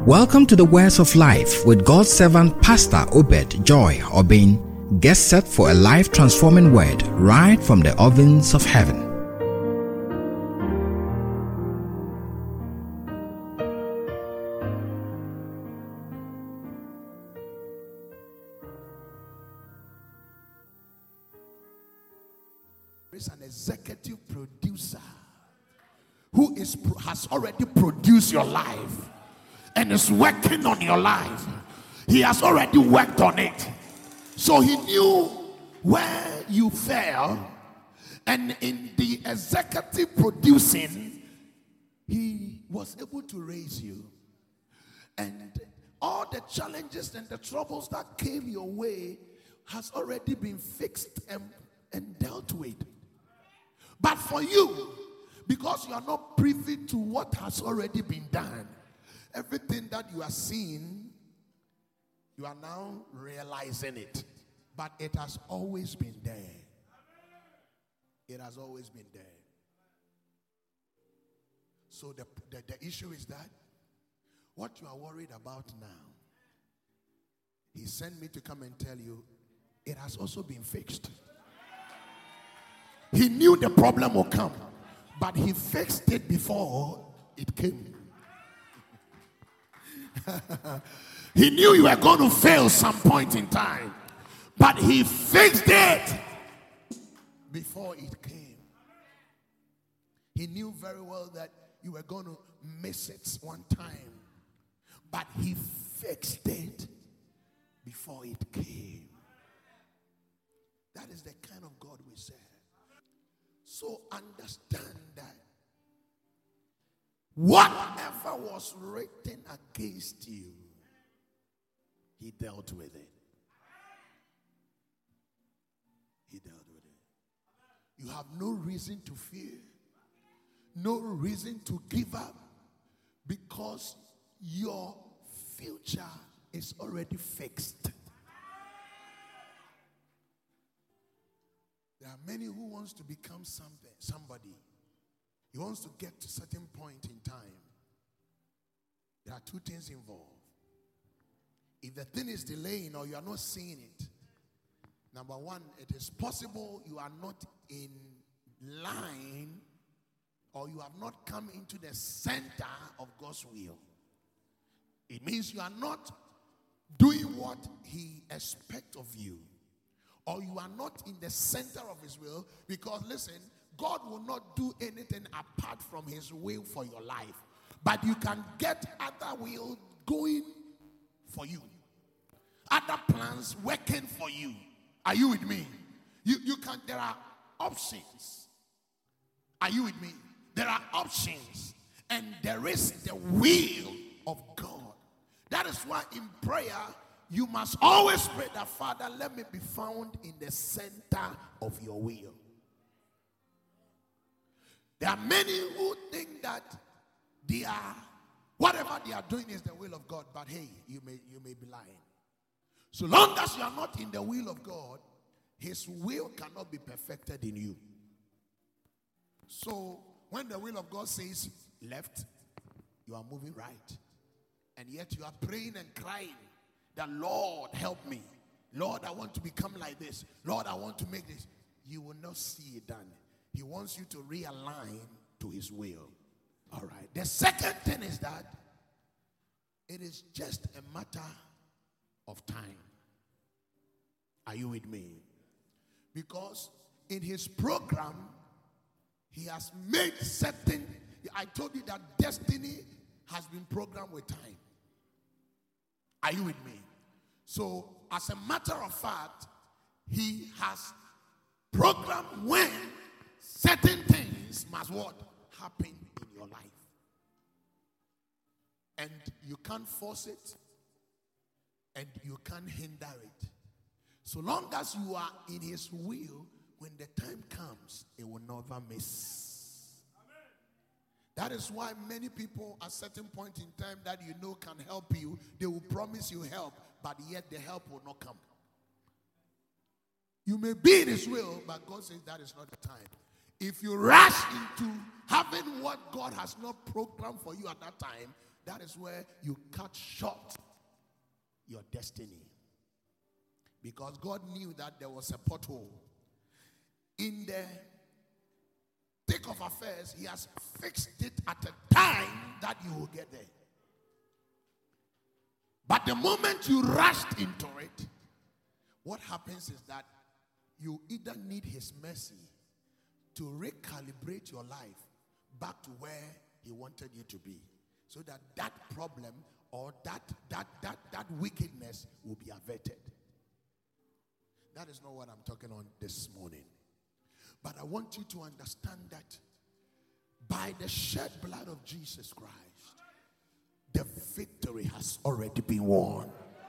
Welcome to the Words of Life with God's servant Pastor Obed Joy Obin. Get set for a life-transforming word right from the ovens of heaven. There is an executive producer who has already produced your life and is working on your life. He has already worked on it. So he knew where you fell, and in the executive producing, he was able to raise you. And all the challenges and the troubles that came your way has already been fixed and dealt with. But for you, because you are not privy to what has already been done, everything that you are seeing, you are now realizing it. But it has always been there. It has always been there. So the issue is that what you are worried about now, he sent me to come and tell you, it has also been fixed. He knew the problem will come, but he fixed it before it came. He knew you were going to fail some point in time, but he fixed it before it came. He knew very well that you were going to miss it one time, but he fixed it before it came. That is the kind of God we serve. So understand that whatever was written against you, he dealt with it. He dealt with it. You have no reason to fear, no reason to give up, because your future is already fixed. There are many who wants to become somebody. He wants to get to a certain point in time. There are two things involved. If the thing is delaying or you are not seeing it, number one, it is possible you are not in line or you have not come into the center of God's will. It means you are not doing what he expects of you, or you are not in the center of his will, because listen, God will not do anything apart from his will for your life. But you can get other will going for you. Other plans working for you. Are you with me? You can, there are options. Are you with me? There are options. And there is the will of God. That is why in prayer, you must always pray that, Father, let me be found in the center of your will. There are many who think that whatever they are doing is the will of God, but hey, you may be lying. So long as you are not in the will of God, his will cannot be perfected in you. So when the will of God says left, you are moving right. And yet you are praying and crying that, Lord, help me. Lord, I want to become like this. Lord, I want to make this. You will not see it done. He wants you to realign to his will. All right. The second thing is that it is just a matter of time. Are you with me? Because in his program, he has made certain, I told you that destiny has been programmed with time. Are you with me? So, as a matter of fact, he has programmed when certain things must what? Happen in your life. And you can't force it, and you can't hinder it. So long as you are in his will, when the time comes, it will never miss. That is why many people at certain point in time that you know can help you, they will promise you help, but yet the help will not come. You may be in his will, but God says that is not the time. If you rush into having what God has not programmed for you at that time, that is where you cut short your destiny. Because God knew that there was a pothole. In the thick of affairs, he has fixed it at a time that you will get there. But the moment you rushed into it, what happens is that you either need his mercy to recalibrate your life back to where he wanted you to be, so that that problem or that wickedness will be averted. That is not what I'm talking on this morning. But I want you to understand that by the shed blood of Jesus Christ, the victory has already been won.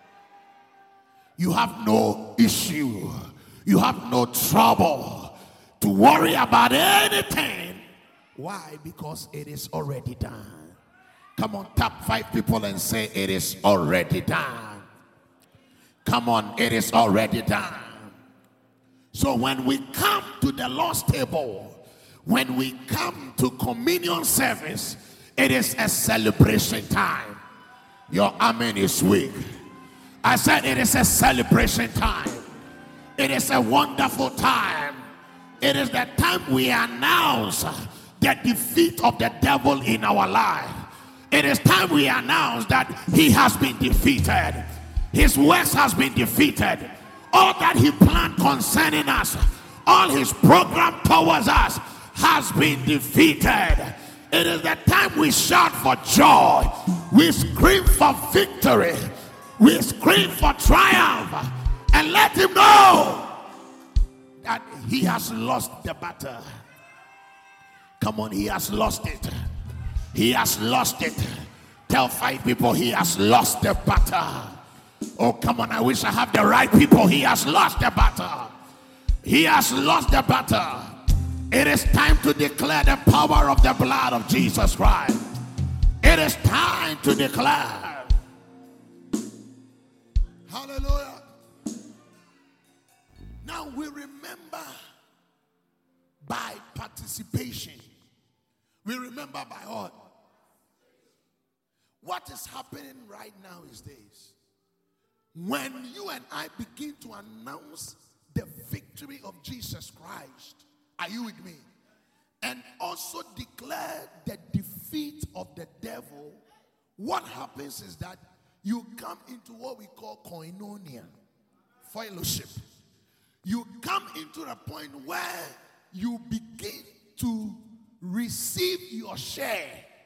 You have no issue. You have no trouble to worry about anything. Why? Because it is already done. Come on, tap 5 people and say, it is already done. Come on, it is already done. So when we come to the Lord's table, when we come to communion service, it is a celebration time. Your amen is weak. I said it is a celebration time. It is a wonderful time. It is the time we announce the defeat of the devil in our life. It is time we announce that he has been defeated. His works has been defeated. All that he planned concerning us, all his program towards us has been defeated. It is the time we shout for joy. We scream for victory. We scream for triumph. And let him know that he has lost the battle. Come on, he has lost it. He has lost it. Tell 5 people he has lost the battle. Oh, come on, I wish I have the right people. He has lost the battle. He has lost the battle. It is time to declare the power of the blood of Jesus Christ. It is time to declare. Hallelujah. Now we remember by participation. We remember by what? What is happening right now is this. When you and I begin to announce the victory of Jesus Christ, are you with me? And also declare the defeat of the devil, what happens is that you come into what we call koinonia, fellowship. You come into a point where you begin to receive your share.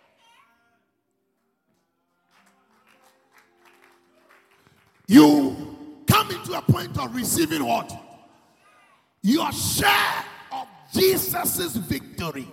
You come into a point of receiving what? Your share of Jesus' victory.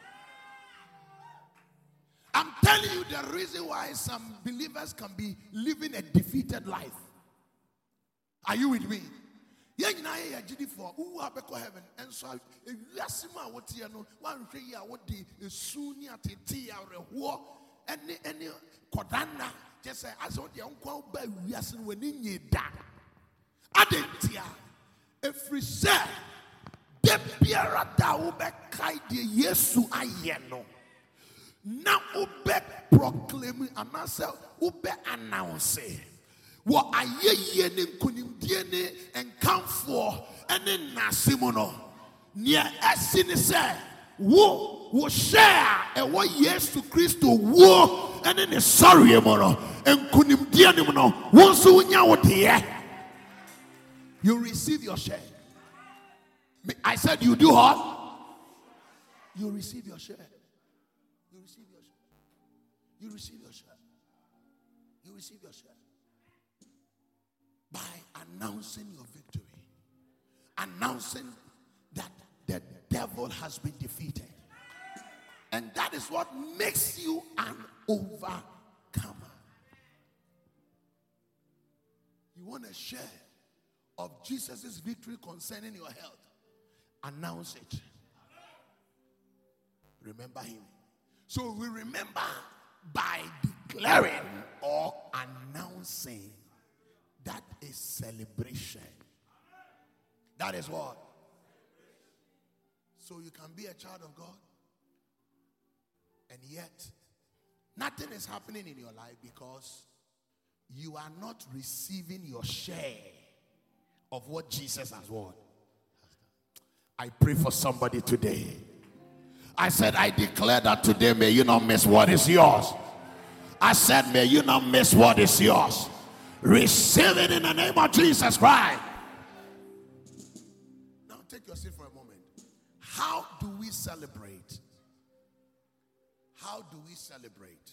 I'm telling you the reason why some believers can be living a defeated life. Are you with me? For who are beko heaven and so yasima what you know one year what the soonia titi or any kodana just say as what the uncle by yasin when in da adentia every say de biara da ube kai de yesu ayeno na ube proclaim anasa ube announce what aye ne kunimdie ne enkamfo ene nasimono near esini say wo share e wo Yesu Kristo wo ene ne sorry mono enkunimdie ne mono wo so nya wo de. You receive your share. I said you do what? You receive your share. You receive your share. You receive your share. You receive your share. By announcing your victory. Announcing that the devil has been defeated. And that is what makes you an overcomer. You want to share of Jesus' victory concerning your health. Announce it. Remember him. So we remember by declaring or announcing. That is celebration. That is what? So you can be a child of God and yet Nothing is happening in your life because you are not receiving your share of what Jesus has won. I pray for somebody today. I said, I declare that today may you not miss what is yours. I said, may you not miss what is yours. Receive it in the name of Jesus Christ. Now take your seat for a moment. How do we celebrate? How do we celebrate?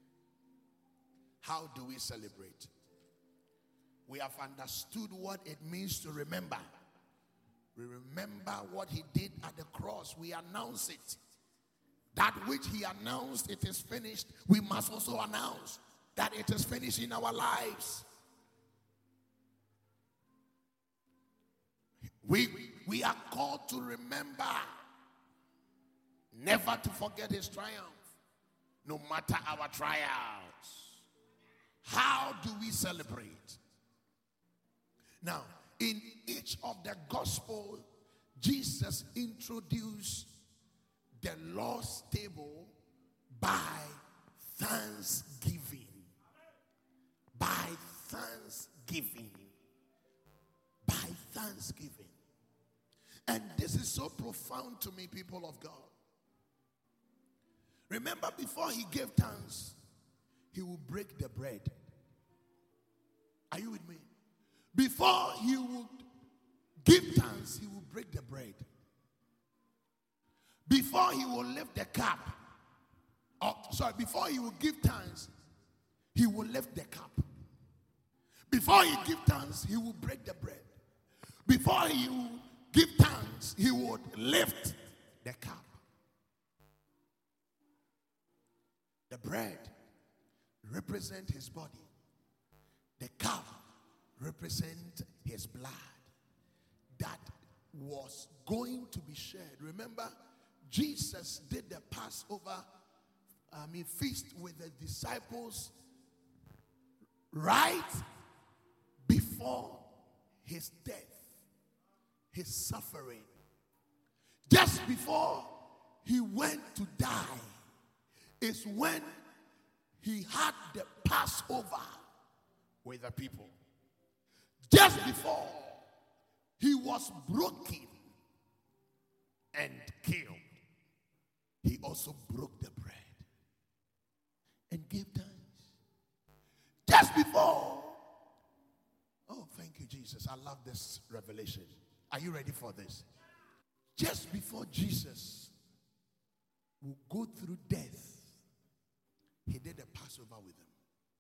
How do we celebrate? We have understood what it means to remember. We remember what he did at the cross. We announce it. That which he announced, it is finished. We must also announce that it is finished in our lives. We are called to remember, never to forget his triumph, no matter our trials. How do we celebrate? Now, in each of the gospel, Jesus introduced the Lord's table by thanksgiving. By thanksgiving. By thanksgiving. And this is so profound to me, people of God. Remember, before he gave thanks, he will break the bread. Are you with me? Before he would give thanks, he will break the bread. Before he will lift the cup, before he will give thanks, he will lift the cup. Before he give thanks, he will break the bread. Before he will give thanks, he would lift the cup. The bread represents his body. The cup represents his blood that was going to be shed. Remember, Jesus did the Passover feast with the disciples right before his death, his suffering. Just before he went to die is when he had the Passover with the people. Just before he was broken and killed, he also broke the bread and gave thanks. Just before, oh, thank you, Jesus. I love this revelation. Are you ready for this? Just before Jesus will go through death, he did a Passover with them.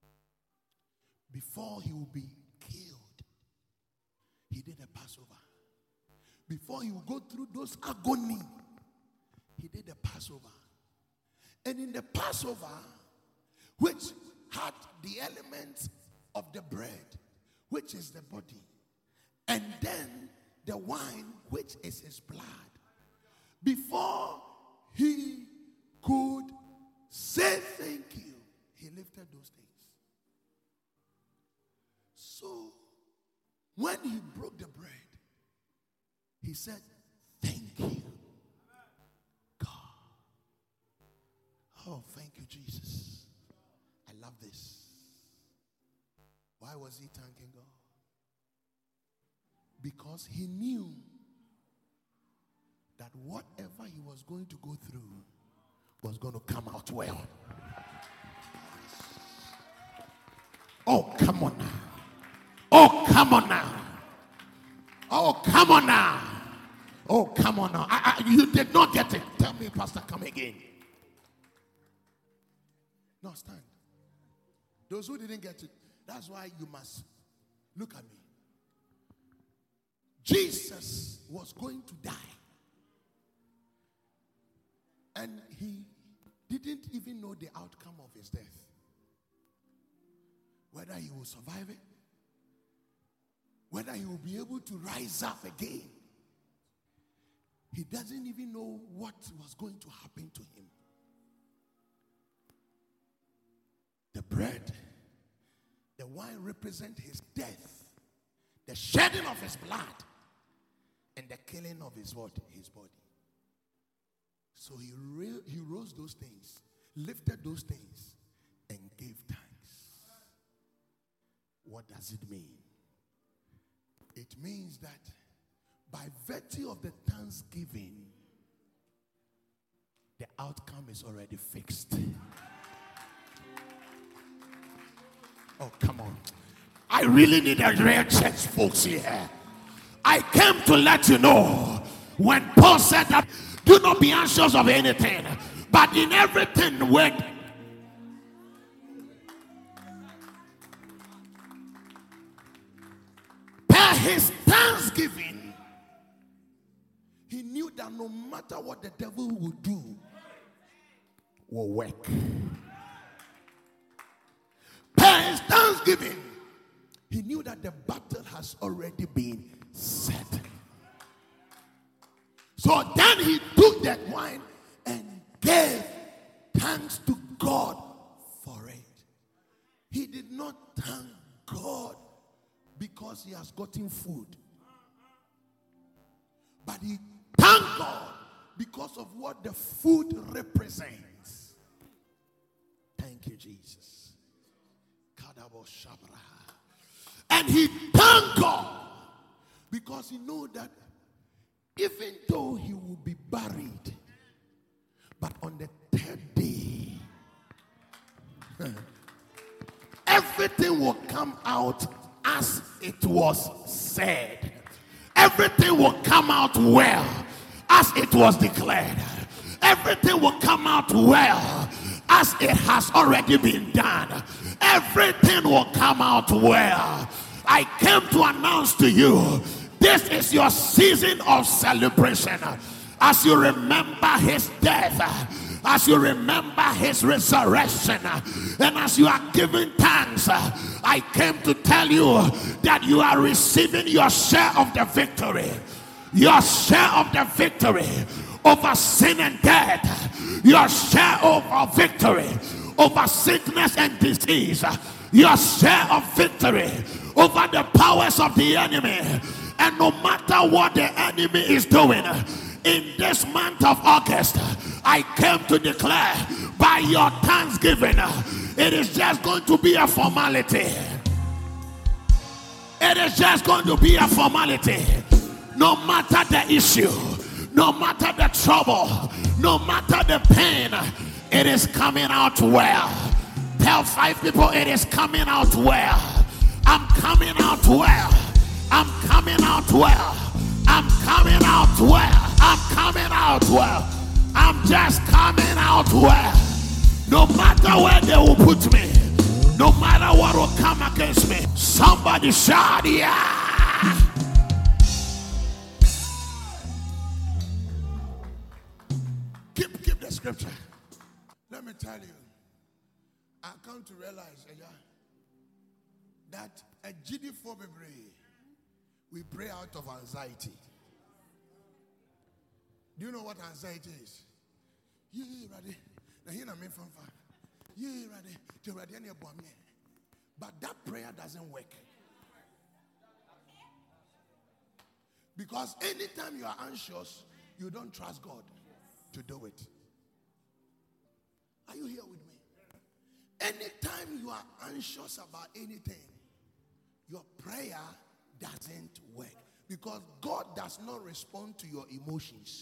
Before he will be killed, he did a Passover. Before he will go through those agony, he did a Passover. And in the Passover, which had the elements of the bread, which is the body, and then the wine, which is his blood, before he could say thank you, he lifted those things. So, when he broke the bread, he said, thank you, God. Oh, thank you, Jesus. I love this. Why was he thanking God? Because he knew that whatever he was going to go through was going to come out well. Oh, come on now. Oh, come on now. Oh, come on now. Oh, come on now. You did not get it. Tell me, Pastor, come again. No, stand. Those who didn't get it, that's why you must look at me. Jesus was going to die. And he didn't even know the outcome of his death. Whether he will survive it, whether he will be able to rise up again. He doesn't even know what was going to happen to him. The bread, the wine represent his death, the shedding of his blood, and the killing of his body. So he rose those things, lifted those things, What does it mean? It means that by virtue of the thanksgiving, the outcome is already fixed. Oh, come on. I really need a real church folks here. I came to let you know, when Paul said that, do not be anxious of anything, but in everything with per his thanksgiving, he knew that no matter what the devil would do, will work. Per his thanksgiving, he knew that the battle has already been set. So then he took that wine and gave thanks to God for it. He did not thank God because he has gotten food, but he thanked God because of what the food represents. Thank you, Jesus. And he thanked God because he knew that even though he will be buried, but on the third day, everything will come out as it was said. Everything will come out well as it was declared. Everything will come out well as it has already been done. Everything will come out well. I came to announce to you, this is your season of celebration. As you remember his death, as you remember his resurrection, and as you are giving thanks, I came to tell you that you are receiving your share of the victory. Your share of the victory over sin and death. Your share of victory over sickness and disease. Your share of victory over the powers of the enemy. And no matter what the enemy is doing, in this month of August, I came to declare, by your thanksgiving, it is just going to be a formality. It is just going to be a formality. No matter the issue, no matter the trouble, no matter the pain, it is coming out well. Tell 5 people, it is coming out well. I'm coming out well. I'm coming out well. I'm coming out well. I'm coming out well. I'm just coming out well. No matter where they will put me, no matter what will come against me, somebody shout, yeah. Keep the scripture. Let me tell you, I come to realize that a GD4 we pray out of anxiety. Do you know what anxiety is? Yeah, ready. Now here I'm in front of. Yeah, ready. But that prayer doesn't work. Because anytime you are anxious, you don't trust God to do it. Are you here with me? Anytime you are anxious about anything, your prayer doesn't work. Because God does not respond to your emotions.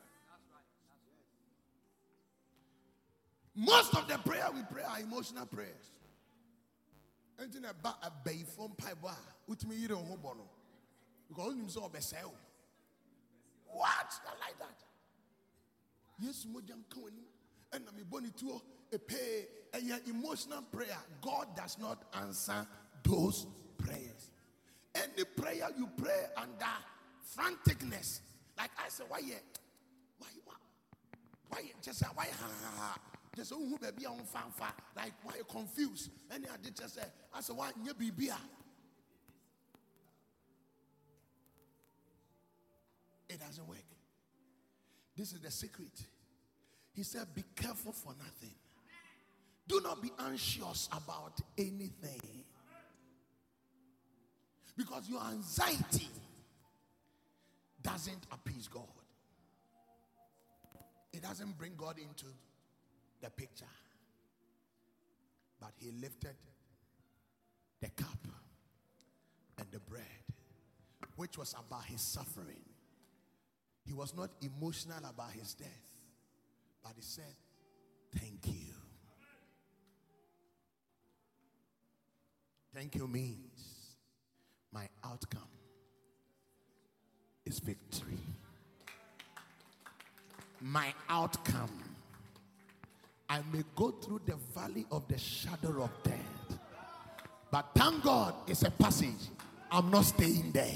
Most of the prayer we pray are emotional prayers. Anything about a bay from Paiwa, which me you don't know. Because you saw be say, what? I like that. Yes, Mojam Kawani, and I'm boni to a pay a emotional prayer. God does not answer those prayers. Any prayer you pray under franticness, like I said, why just why just who baby on fanfa, like why you confused? And I did just say, I said, why you be beer? It doesn't work. This is the secret. He said, be careful for nothing. Do not be anxious about anything. Because your anxiety doesn't appease God. It doesn't bring God into the picture. But he lifted the cup bread, which was about his suffering. He was not emotional about his death, but he said, thank you. Thank you means my outcome is victory. My outcome, I may go through the valley of the shadow of death, but thank God it's a passage. I'm not staying there.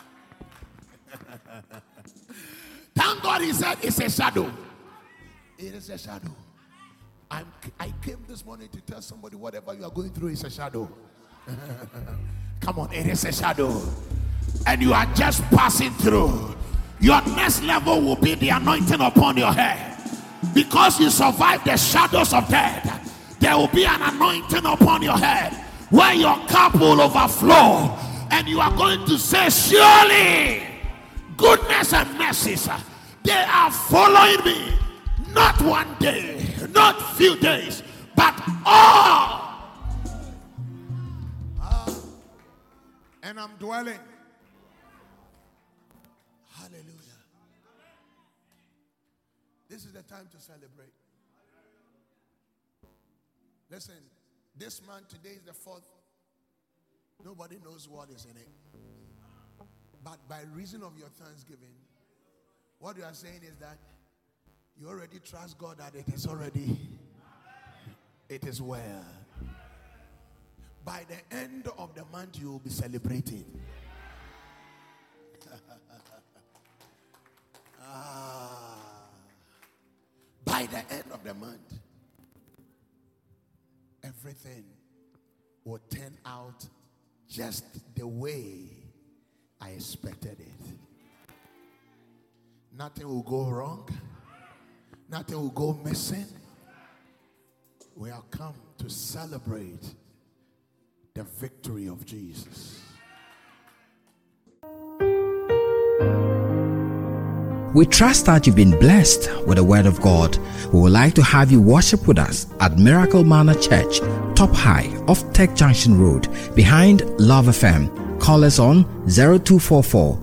Thank God he said it's a shadow. It is a shadow. I came this morning to tell somebody whatever you are going through is a shadow. Come on, it is a shadow. And you are just passing through. Your next level will be the anointing upon your head. Because you survived the shadows of death, there will be an anointing upon your head where your cup will overflow. And you are going to say, surely goodness and mercies, they are following me. Not one day, not few days, but all. And I'm dwelling. Hallelujah. This is the time to celebrate. Listen, this month, today is the 4th. Nobody knows what is in it. But by reason of your thanksgiving, what you are saying is that you already trust God that it is well. By the end of the month, you will be celebrating. By the end of the month, everything will turn out just the way I expected it. Nothing will go wrong. Nothing will go missing. We have come to celebrate the victory of Jesus. We trust that you've been blessed with the word of God. We would like to have you worship with us at Miracle Manor Church, Top High off Tech Junction Road, behind Love FM. Call us on 0244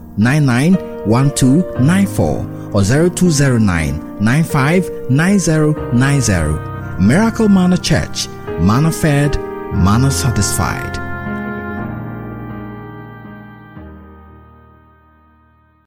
991294 or 0209 959090. Miracle Manor Church, manna fed, manna satisfied.